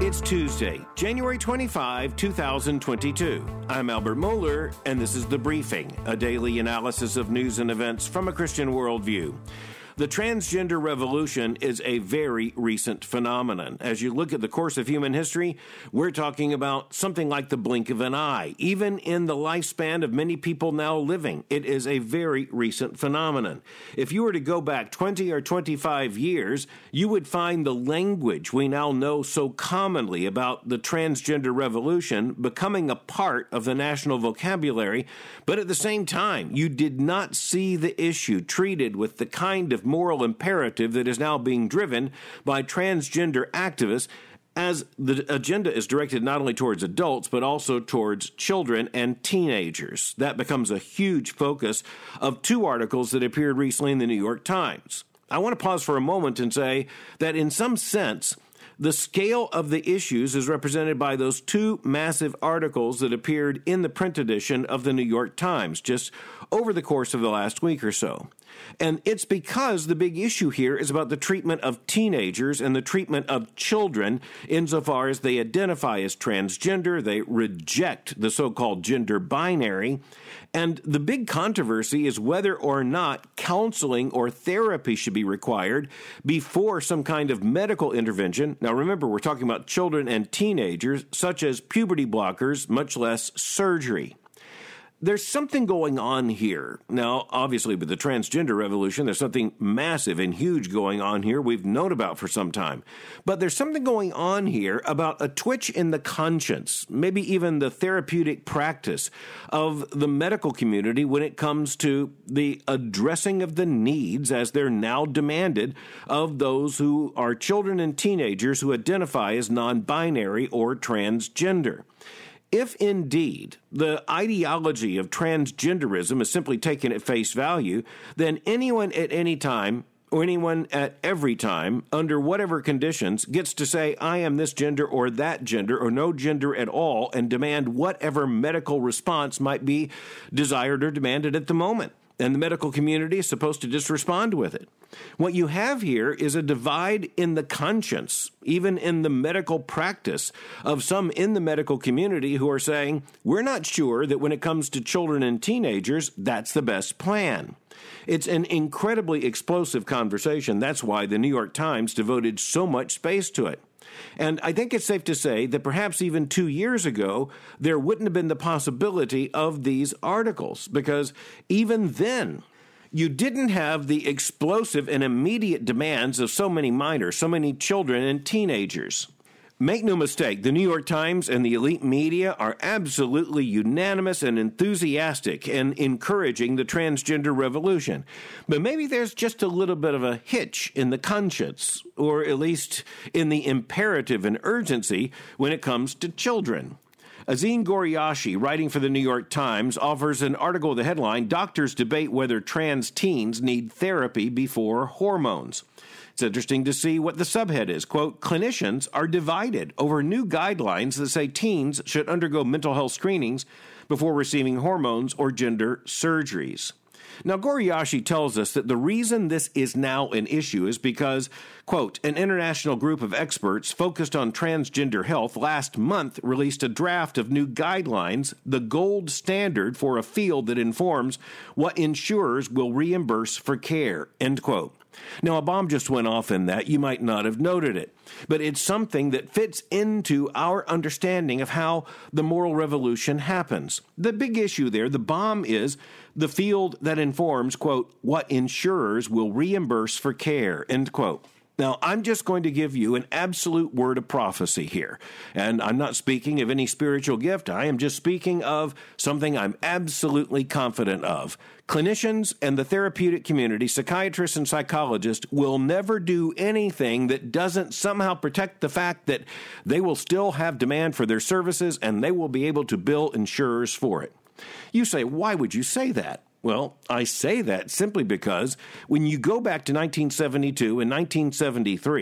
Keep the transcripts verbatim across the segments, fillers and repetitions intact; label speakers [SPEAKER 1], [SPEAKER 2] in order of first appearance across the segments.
[SPEAKER 1] It's Tuesday, January twenty-fifth, twenty twenty-two. I'm Albert Mohler, and this is The Briefing, a daily analysis of news and events from a Christian worldview. The transgender revolution is a very recent phenomenon. As you look at the course of human history, we're talking about something like the blink of an eye. Even in the lifespan of many people now living, it is a very recent phenomenon. If you were to go back twenty or twenty-five years, you would find the language we now know so commonly about the transgender revolution becoming a part of the national vocabulary, but at the same time, you did not see the issue treated with the kind of moral imperative that is now being driven by transgender activists, as the agenda is directed not only towards adults, but also towards children and teenagers. That becomes a huge focus of two articles that appeared recently in the New York Times. I want to pause for a moment and say that in some sense, the scale of the issues is represented by those two massive articles that appeared in the print edition of the New York Times just over the course of the last week or so. And it's because the big issue here is about the treatment of teenagers and the treatment of children insofar as they identify as transgender, they reject the so-called gender binary, and the big controversy is whether or not counseling or therapy should be required before some kind of medical intervention. Now remember, we're talking about children and teenagers, such as puberty blockers, much less surgery. There's something going on here. Now, obviously, with the transgender revolution, there's something massive and huge going on here we've known about for some time. But there's something going on here about a twitch in the conscience, maybe even the therapeutic practice of the medical community when it comes to the addressing of the needs as they're now demanded of those who are children and teenagers who identify as non-binary or transgender. If indeed the ideology of transgenderism is simply taken at face value, then anyone at any time or anyone at every time, under whatever conditions, gets to say, I am this gender or that gender or no gender at all, and demand whatever medical response might be desired or demanded at the moment. And the medical community is supposed to just respond with it. What you have here is a divide in the conscience, even in the medical practice, of some in the medical community who are saying, we're not sure that when it comes to children and teenagers, that's the best plan. It's an incredibly explosive conversation. That's why the New York Times devoted so much space to it. And I think it's safe to say that perhaps even two years ago, there wouldn't have been the possibility of these articles, because even then, you didn't have the explosive and immediate demands of so many minors, so many children and teenagers. Make no mistake, the New York Times and the elite media are absolutely unanimous and enthusiastic in encouraging the transgender revolution. But maybe there's just a little bit of a hitch in the conscience, or at least in the imperative and urgency when it comes to children. Azim Ghoreyashi, writing for the New York Times, offers an article with the headline, Doctors Debate Whether Trans Teens Need Therapy Before Hormones. It's interesting to see what the subhead is. Quote, clinicians are divided over new guidelines that say teens should undergo mental health screenings before receiving hormones or gender surgeries. Now, Ghoreyashi tells us that the reason this is now an issue is because, quote, an international group of experts focused on transgender health last month released a draft of new guidelines, the gold standard for a field that informs what insurers will reimburse for care, end quote. Now, a bomb just went off in that. You might not have noted it, but it's something that fits into our understanding of how the moral revolution happens. The big issue there, the bomb, is the field that informs, quote, what insurers will reimburse for care, end quote. Now, I'm just going to give you an absolute word of prophecy here, and I'm not speaking of any spiritual gift. I am just speaking of something I'm absolutely confident of. Clinicians and the therapeutic community, psychiatrists and psychologists, will never do anything that doesn't somehow protect the fact that they will still have demand for their services and they will be able to bill insurers for it. You say, why would you say that? Well, I say that simply because when you go back to nineteen seventy-two and nineteen seventy-three,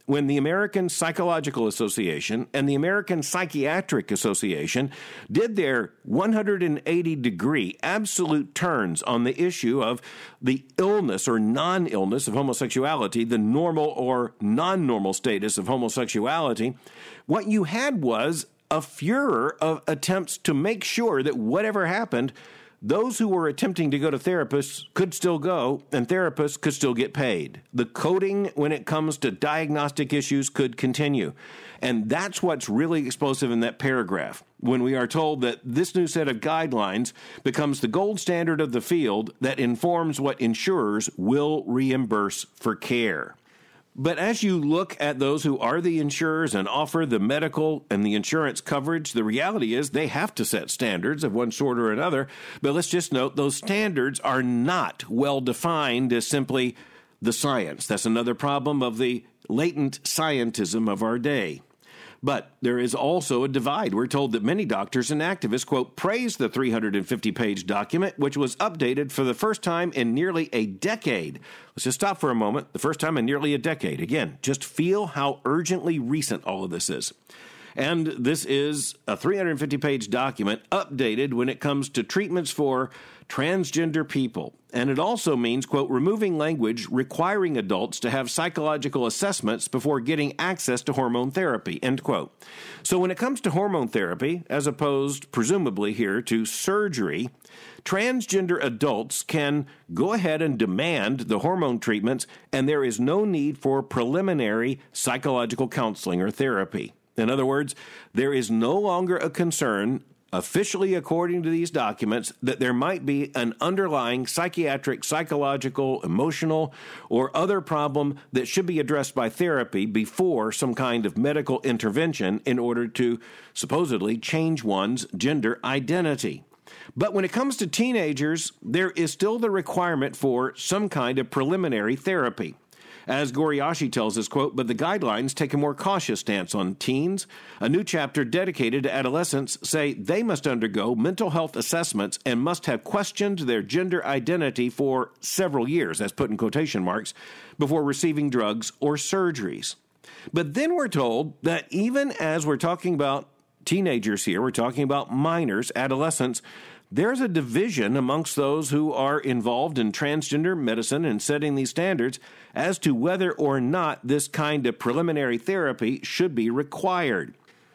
[SPEAKER 1] when the American Psychological Association and the American Psychiatric Association did their one hundred eighty degree absolute turns on the issue of the illness or non-illness of homosexuality, the normal or non-normal status of homosexuality, what you had was a furor of attempts to make sure that whatever happened, those who were attempting to go to therapists could still go, and therapists could still get paid. The coding when it comes to diagnostic issues could continue. And that's what's really explosive in that paragraph, when we are told that this new set of guidelines becomes the gold standard of the field that informs what insurers will reimburse for care. But as you look at those who are the insurers and offer the medical and the insurance coverage, the reality is they have to set standards of one sort or another. But let's just note those standards are not well defined as simply the science. That's another problem of the latent scientism of our day. But there is also a divide. We're told that many doctors and activists, quote, praise the three hundred fifty page document, which was updated for the first time in nearly a decade. Let's just stop for a moment. The first time in nearly a decade. Again, just feel how urgently recent all of this is. And this is a three hundred fifty page document updated when it comes to treatments for transgender people. And it also means, quote, removing language requiring adults to have psychological assessments before getting access to hormone therapy, end quote. So when it comes to hormone therapy, as opposed, presumably here, to surgery, transgender adults can go ahead and demand the hormone treatments, and there is no need for preliminary psychological counseling or therapy. In other words, there is no longer a concern, officially according to these documents, that there might be an underlying psychiatric, psychological, emotional, or other problem that should be addressed by therapy before some kind of medical intervention in order to supposedly change one's gender identity. But when it comes to teenagers, there is still the requirement for some kind of preliminary therapy. As Goriashi tells us, quote, but the guidelines take a more cautious stance on teens. A new chapter dedicated to adolescents say they must undergo mental health assessments and must have questioned their gender identity for several years, that's put in quotation marks, before receiving drugs or surgeries. But then we're told that even as we're talking about teenagers here, we're talking about minors, adolescents, there's a division amongst those who are involved in transgender medicine and setting these standards as to whether or not this kind of preliminary therapy should be required.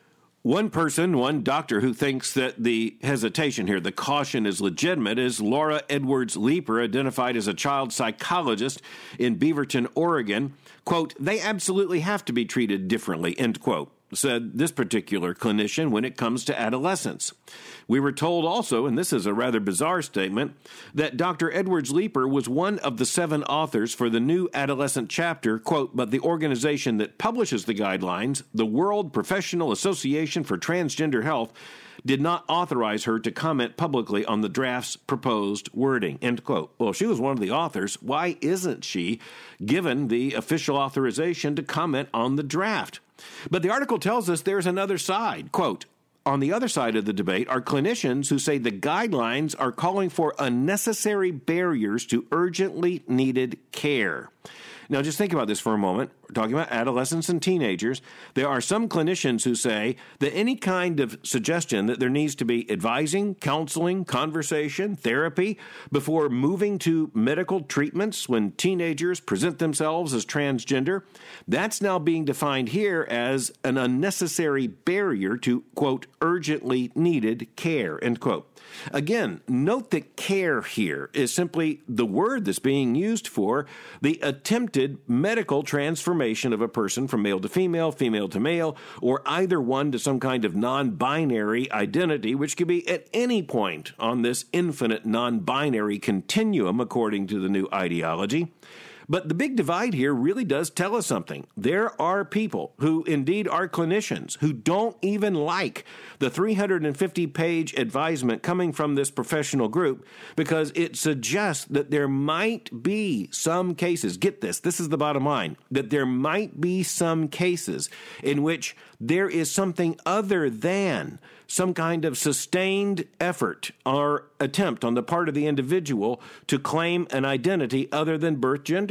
[SPEAKER 1] One person, one doctor who thinks that the hesitation here, the caution is legitimate, is Laura Edwards Leeper, identified as a child psychologist in Beaverton, Oregon. Quote, they absolutely have to be treated differently, end quote, said this particular clinician when it comes to adolescents. We were told also, and this is a rather bizarre statement, that Doctor Edwards Leeper was one of the seven authors for the new adolescent chapter, quote, but the organization that publishes the guidelines, the World Professional Association for Transgender Health, did not authorize her to comment publicly on the draft's proposed wording, end quote. Well, if she was one of the authors, why isn't she given the official authorization to comment on the draft? But the article tells us there's another side, quote, on the other side of the debate are clinicians who say the guidelines are calling for unnecessary barriers to urgently needed care. Now, just think about this for a moment. We're talking about adolescents and teenagers. There are some clinicians who say that any kind of suggestion that there needs to be advising, counseling, conversation, therapy before moving to medical treatments when teenagers present themselves as transgender, that's now being defined here as an unnecessary barrier to, quote, urgently needed care, end quote. Again, note that care here is simply the word that's being used for the attempted medical transformation of a person from male to female, female to male, or either one to some kind of non-binary identity, which could be at any point on this infinite non-binary continuum, according to the new ideology. But the big divide here really does tell us something. There are people who indeed are clinicians who don't even like the three hundred fifty page advisement coming from this professional group because it suggests that there might be some cases, get this, this is the bottom line, that there might be some cases in which there is something other than some kind of sustained effort or attempt on the part of the individual to claim an identity other than birth gender.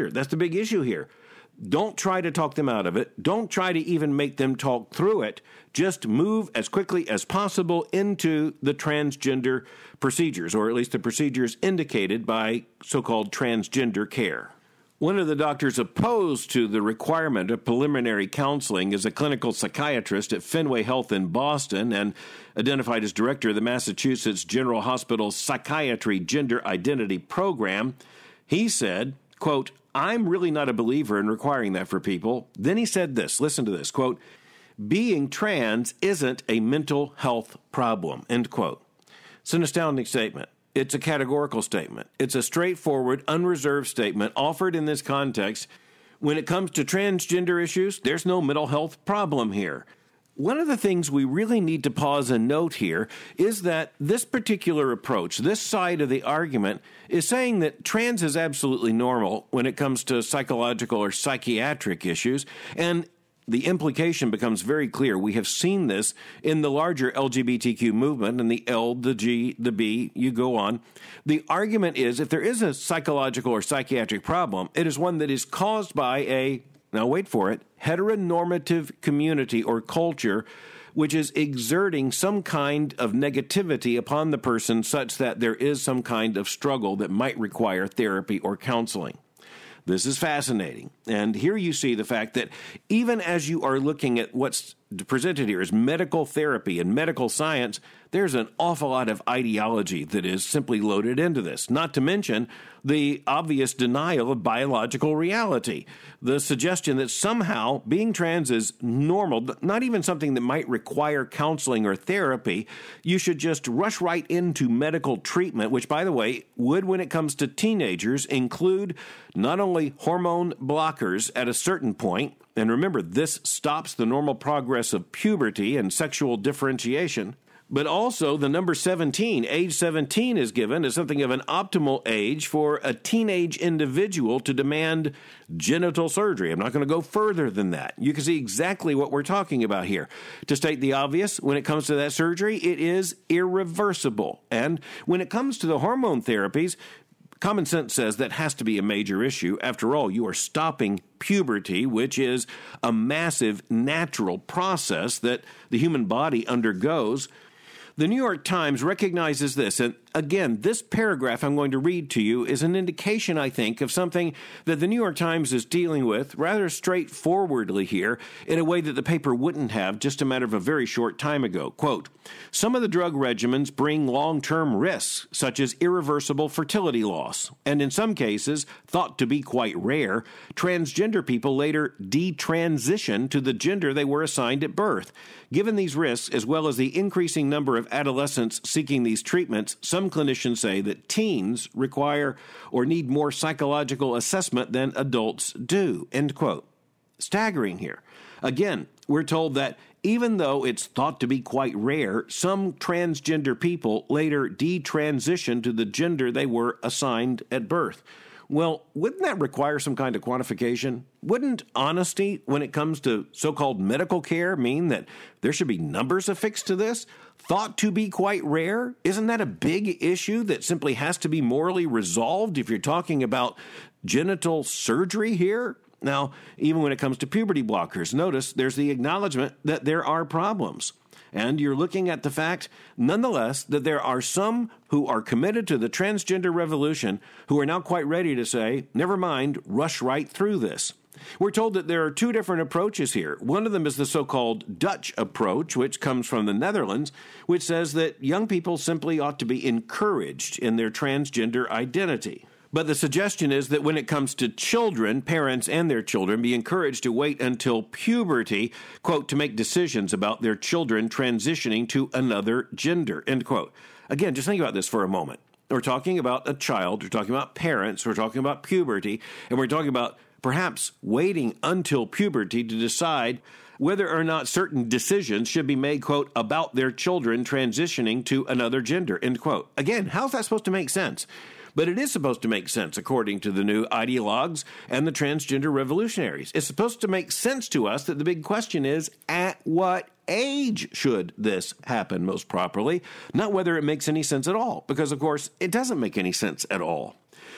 [SPEAKER 1] transgender. That's the big issue here. Don't try to talk them out of it. Don't try to even make them talk through it. Just move as quickly as possible into the transgender procedures, or at least the procedures indicated by so-called transgender care. One of the doctors opposed to the requirement of preliminary counseling is a clinical psychiatrist at Fenway Health in Boston and identified as director of the Massachusetts General Hospital Psychiatry Gender Identity Program. He said, quote, "I'm really not a believer in requiring that for people." Then he said this, listen to this, quote, "Being trans isn't a mental health problem," end quote. It's an astounding statement. It's a categorical statement. It's a straightforward, unreserved statement offered in this context. When it comes to transgender issues, there's no mental health problem here. One of the things we really need to pause and note here is that this particular approach, this side of the argument, is saying that trans is absolutely normal when it comes to psychological or psychiatric issues, and the implication becomes very clear. We have seen this in the larger L G B T Q movement and the L, the G, the B, you go on. The argument is if there is a psychological or psychiatric problem, it is one that is caused by a, now wait for it, heteronormative community or culture which is exerting some kind of negativity upon the person such that there is some kind of struggle that might require therapy or counseling. This is fascinating. And here you see the fact that even as you are looking at what's presented here as medical therapy and medical science, there's an awful lot of ideology that is simply loaded into this, not to mention the obvious denial of biological reality, the suggestion that somehow being trans is normal, not even something that might require counseling or therapy. You should just rush right into medical treatment, which, by the way, would, when it comes to teenagers, include not only hormone blockers at a certain point, and remember, this stops the normal progress of puberty and sexual differentiation, but also the number seventeen, age seventeen is given as something of an optimal age for a teenage individual to demand genital surgery. I'm not going to go further than that. You can see exactly what we're talking about here. To state the obvious, when it comes to that surgery, it is irreversible. And when it comes to the hormone therapies, common sense says that has to be a major issue. After all, you are stopping puberty, which is a massive natural process that the human body undergoes. The New York Times recognizes this, and again, this paragraph I'm going to read to you is an indication, I think, of something that the New York Times is dealing with rather straightforwardly here in a way that the paper wouldn't have just a matter of a very short time ago. Quote, "Some of the drug regimens bring long-term risks, such as irreversible fertility loss, and in some cases, thought to be quite rare, transgender people later detransition to the gender they were assigned at birth. Given these risks, as well as the increasing number of adolescents seeking these treatments, some clinicians say that teens require or need more psychological assessment than adults do," end quote. Staggering here. Again, we're told that even though it's thought to be quite rare, some transgender people later detransition to the gender they were assigned at birth. Well, wouldn't that require some kind of quantification? Wouldn't honesty when it comes to so-called medical care mean that there should be numbers affixed to this? Thought to be quite rare? Isn't that a big issue that simply has to be morally resolved if you're talking about genital surgery here? Now, even when it comes to puberty blockers, notice there's the acknowledgement that there are problems. And you're looking at the fact, nonetheless, that there are some who are committed to the transgender revolution who are now quite ready to say, never mind, rush right through this. We're told that there are two different approaches here. One of them is the so-called Dutch approach, which comes from the Netherlands, which says that young people simply ought to be encouraged in their transgender identity. But the suggestion is that when it comes to children, parents and their children be encouraged to wait until puberty, quote, to make decisions about their children transitioning to another gender, end quote. Again, just think about this for a moment. We're talking about a child, we're talking about parents, we're talking about puberty, and we're talking about perhaps waiting until puberty to decide whether or not certain decisions should be made, quote, about their children transitioning to another gender, end quote. Again, how's that supposed to make sense? But it is supposed to make sense, according to the new ideologues and the transgender revolutionaries. It's supposed to make sense to us that the big question is, at what age should this happen most properly? Not whether it makes any sense at all, because, of course, it doesn't make any sense at all.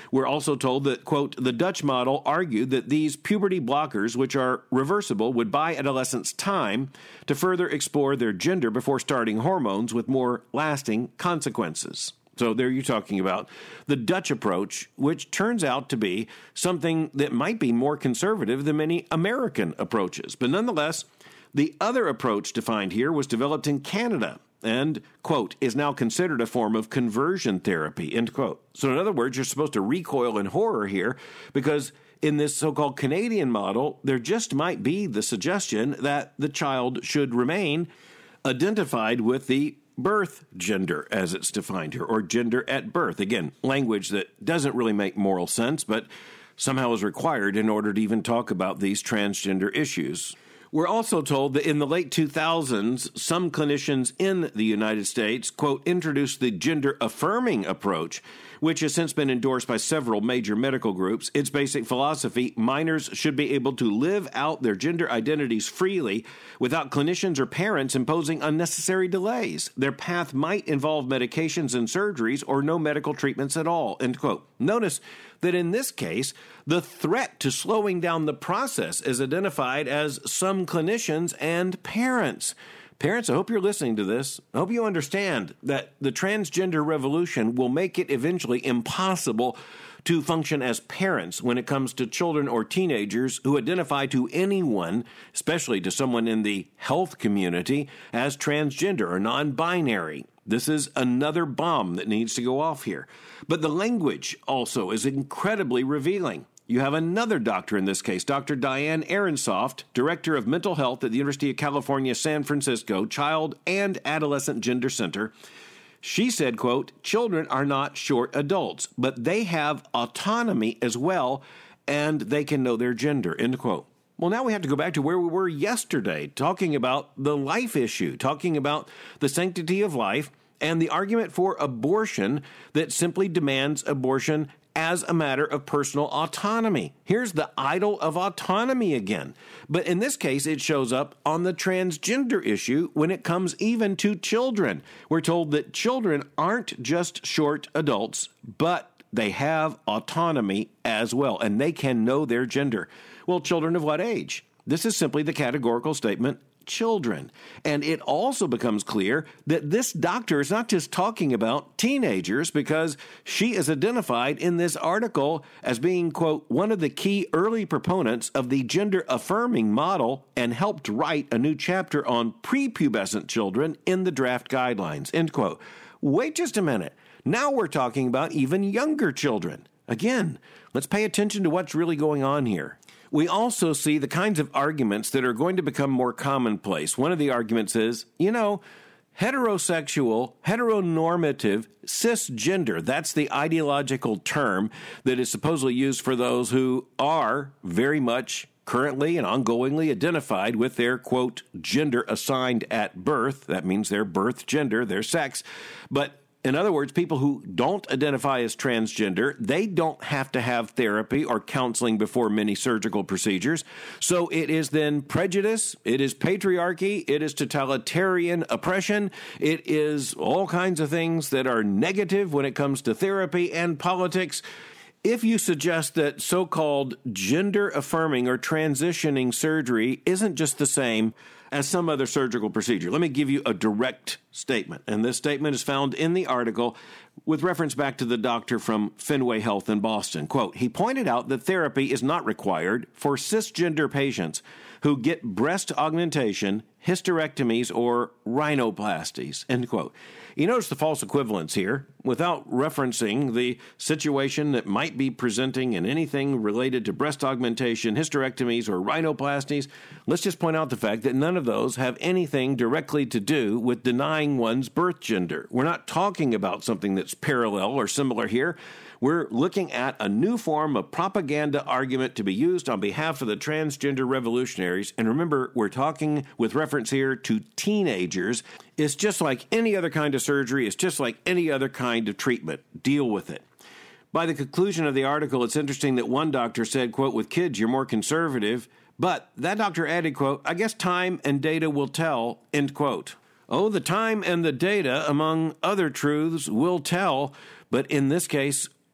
[SPEAKER 1] We're also told that, quote, the Dutch model argued that these puberty blockers, which are reversible, would buy adolescents time to further explore their gender before starting hormones with more lasting consequences. So there you're talking about the Dutch approach, which turns out to be something that might be more conservative than many American approaches. But nonetheless, the other approach defined here was developed in Canada and, quote, is now considered a form of conversion therapy, end quote. So in other words, you're supposed to recoil in horror here because in this so-called Canadian model, there just might be the suggestion that the child should remain identified with the birth gender as it's defined here, or gender at birth. Again, language that doesn't really make moral sense, but somehow is required in order to even talk about these transgender issues. We're also told that in the late two thousands, some clinicians in the United States, quote, introduced the gender-affirming approach, which has since been endorsed by several major medical groups. Its basic philosophy, minors should be able to live out their gender identities freely without clinicians or parents imposing unnecessary delays. Their path might involve medications and surgeries or no medical treatments at all, end quote. Notice that in this case, the threat to slowing down the process is identified as some clinicians and parents. Parents, I hope you're listening to this. I hope you understand that the transgender revolution will make it eventually impossible to function as parents when it comes to children or teenagers who identify to anyone, especially to someone in the health community, as transgender or non-binary. This is another bomb that needs to go off here. But the language also is incredibly revealing. You have another doctor in this case, Doctor Diane Aronsoft, Director of Mental Health at the University of California, San Francisco Child and Adolescent Gender Center. She said, quote, children are not short adults, but they have autonomy as well, and they can know their gender, end quote. Well, now we have to go back to where we were yesterday, talking about the life issue, talking about the sanctity of life and the argument for abortion that simply demands abortion as a matter of personal autonomy. Here's the idol of autonomy again. But in this case, it shows up on the transgender issue when it comes even to children. We're told that children aren't just short adults, but they have autonomy as well, and they can know their gender. Well, children of what age? This is simply the categorical statement, children. And it also becomes clear that this doctor is not just talking about teenagers, because she is identified in this article as being, quote, one of the key early proponents of the gender-affirming model and helped write a new chapter on prepubescent children in the draft guidelines, end quote. Wait just a minute. Now we're talking about even younger children. Again, let's pay attention to what's really going on here. We also see the kinds of arguments that are going to become more commonplace. One of the arguments is, you know, heterosexual, heteronormative, cisgender, that's the ideological term that is supposedly used for those who are very much currently and ongoingly identified with their, quote, gender assigned at birth. That means their birth gender, their sex. But in other words, people who don't identify as transgender, they don't have to have therapy or counseling before many surgical procedures. So it is then prejudice, it is patriarchy, it is totalitarian oppression, it is all kinds of things that are negative when it comes to therapy and politics. If you suggest that so-called gender-affirming or transitioning surgery isn't just the same as some other surgical procedure, let me give you a direct statement. And this statement is found in the article with reference back to the doctor from Fenway Health in Boston. Quote, he pointed out that therapy is not required for cisgender patients who get breast augmentation, hysterectomies, or rhinoplasties, end quote. You notice the false equivalence here without referencing the situation that might be presenting in anything related to breast augmentation, hysterectomies, or rhinoplasties. Let's just point out the fact that none of those have anything directly to do with denying one's birth gender. We're not talking about something that's parallel or similar here. We're looking at a new form of propaganda argument to be used on behalf of the transgender revolutionaries. And remember, we're talking with reference here to teenagers. It's just like any other kind of surgery. It's just like any other kind of treatment. Deal with it. By the conclusion of the article, it's interesting that one doctor said, quote, with kids, you're more conservative. But that doctor added, quote, I guess time and data will tell, end quote. Oh, the time and the data, among other truths, will tell. But in this case,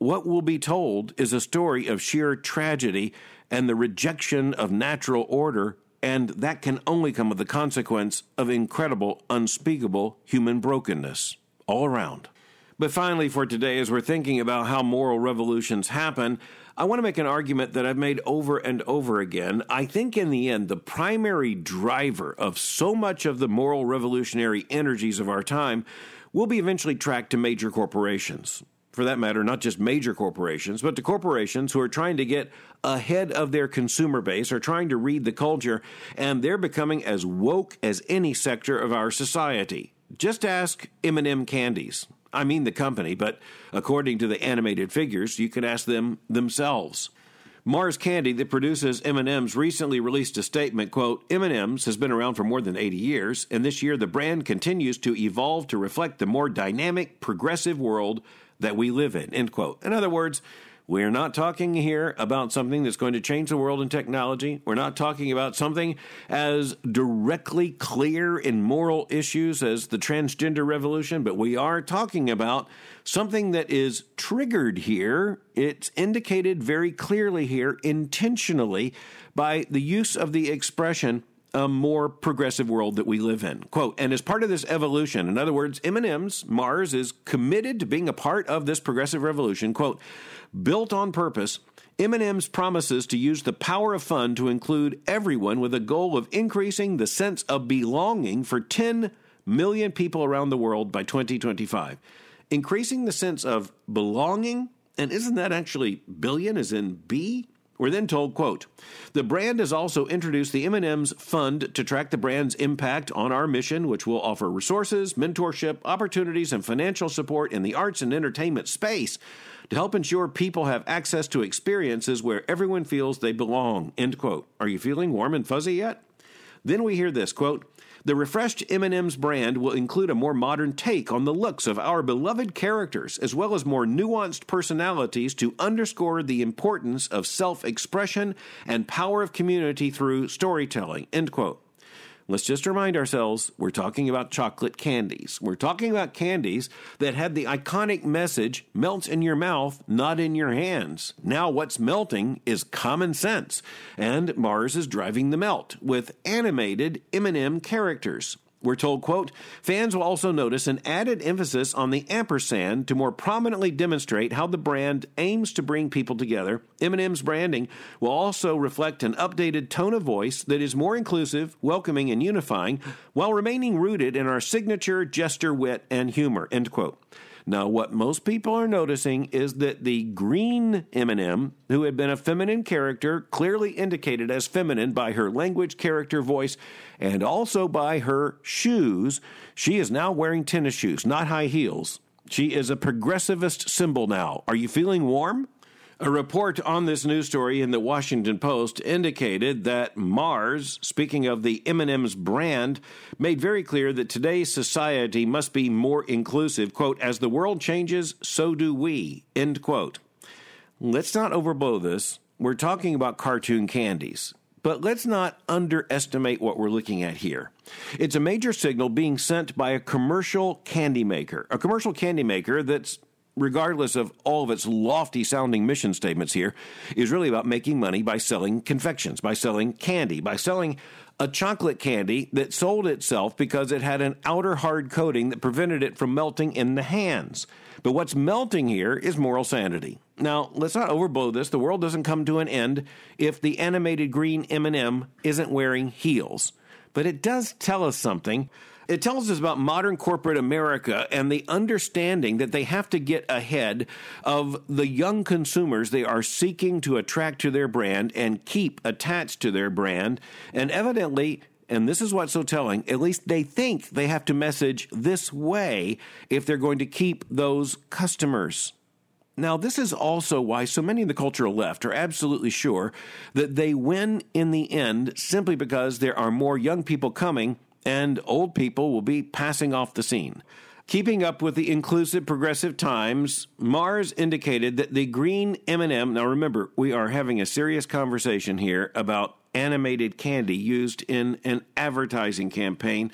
[SPEAKER 1] what will be told is a story of sheer tragedy and the rejection of natural order, and that can only come with the consequence of incredible, unspeakable human brokenness all around. But finally, for today, as we're thinking about how moral revolutions happen, I want to make an argument that I've made over and over again. I think in the end, the primary driver of so much of the moral revolutionary energies of our time will be eventually tracked to major corporations. For that matter, not just major corporations, but to corporations who are trying to get ahead of their consumer base, are trying to read the culture, and they're becoming as woke as any sector of our society. Just ask M and M Candies. I mean the company, but according to the animated figures, you can ask them themselves. Mars Candy, that produces M and M's, recently released a statement, quote, M and M's has been around for more than eighty years, and this year the brand continues to evolve to reflect the more dynamic, progressive world that we live in, end quote. In other words, we're not talking here about something that's going to change the world in technology. We're not talking about something as directly clear in moral issues as the transgender revolution, but we are talking about something that is triggered here. It's indicated very clearly here, intentionally, by the use of the expression a more progressive world that we live in. Quote, and as part of this evolution, in other words, M and M's, Mars, is committed to being a part of this progressive revolution. Quote, built on purpose, M and M's promises to use the power of fun to include everyone with a goal of increasing the sense of belonging for ten million people around the world by twenty twenty-five. Increasing the sense of belonging? And isn't that actually billion as in B? We're then told, quote, the brand has also introduced the M and M's Fund to track the brand's impact on our mission, which will offer resources, mentorship, opportunities, and financial support in the arts and entertainment space to help ensure people have access to experiences where everyone feels they belong, end quote. Are you feeling warm and fuzzy yet? Then we hear this, quote, the refreshed M and M's brand will include a more modern take on the looks of our beloved characters, as well as more nuanced personalities to underscore the importance of self-expression and power of community through storytelling, end quote. Let's just remind ourselves, we're talking about chocolate candies. We're talking about candies that had the iconic message, melts in your mouth, not in your hands. Now what's melting is common sense, and Mars is driving the melt with animated M and M characters. We're told, quote, fans will also notice an added emphasis on the ampersand to more prominently demonstrate how the brand aims to bring people together. M and M's branding will also reflect an updated tone of voice that is more inclusive, welcoming, and unifying, while remaining rooted in our signature gesture, wit, and humor, end quote. Now, what most people are noticing is that the green M and M, who had been a feminine character, clearly indicated as feminine by her language, character, voice, and also by her shoes, she is now wearing tennis shoes, not high heels. She is a progressivist symbol now. Are you feeling warm? A report on this news story in the Washington Post indicated that Mars, speaking of the M and M's brand, made very clear that today's society must be more inclusive. Quote, as the world changes, so do we, end quote. Let's not overblow this. We're talking about cartoon candies. But let's not underestimate what we're looking at here. It's a major signal being sent by a commercial candy maker, a commercial candy maker that's, regardless of all of its lofty-sounding mission statements here, is really about making money by selling confections, by selling candy, by selling a chocolate candy that sold itself because it had an outer hard coating that prevented it from melting in the hands. But what's melting here is moral sanity. Now, let's not overblow this. The world doesn't come to an end if the animated green M and M isn't wearing heels. But it does tell us something. It tells us about modern corporate America and the understanding that they have to get ahead of the young consumers they are seeking to attract to their brand and keep attached to their brand. And evidently, and this is what's so telling, at least they think they have to message this way if they're going to keep those customers. Now, this is also why so many in the cultural left are absolutely sure that they win in the end simply because there are more young people coming and old people will be passing off the scene. Keeping up with the inclusive progressive times, Mars indicated that the green M and M, now remember, we are having a serious conversation here about animated candy used in an advertising campaign,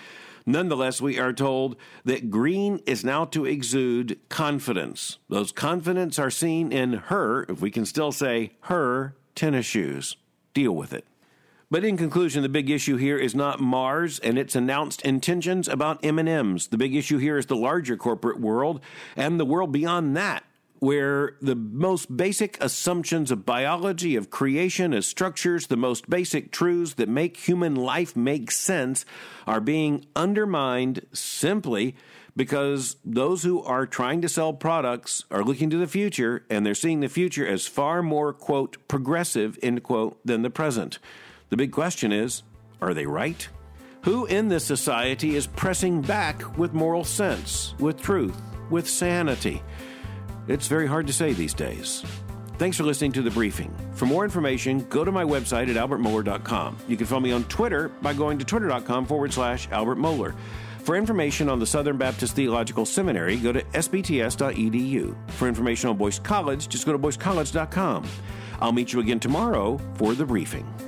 [SPEAKER 1] Nonetheless, we are told that green is now to exude confidence. Those confidence are seen in her, if we can still say her, tennis shoes. Deal with it. But in conclusion, the big issue here is not Mars and its announced intentions about M and M's. The big issue here is the larger corporate world and the world beyond that, where the most basic assumptions of biology, of creation, as structures, the most basic truths that make human life make sense are being undermined simply because those who are trying to sell products are looking to the future, and they're seeing the future as far more, quote, progressive, end quote, than the present. The big question is, are they right? Who in this society is pressing back with moral sense, with truth, with sanity? It's very hard to say these days. Thanks for listening to The Briefing. For more information, go to my website at albert mohler dot com. You can follow me on Twitter by going to twitter.com forward slash Albert Mohler. For information on the Southern Baptist Theological Seminary, go to s b t s dot e d u. For information on Boyce College, just go to boyce college dot com. I'll meet you again tomorrow for The Briefing.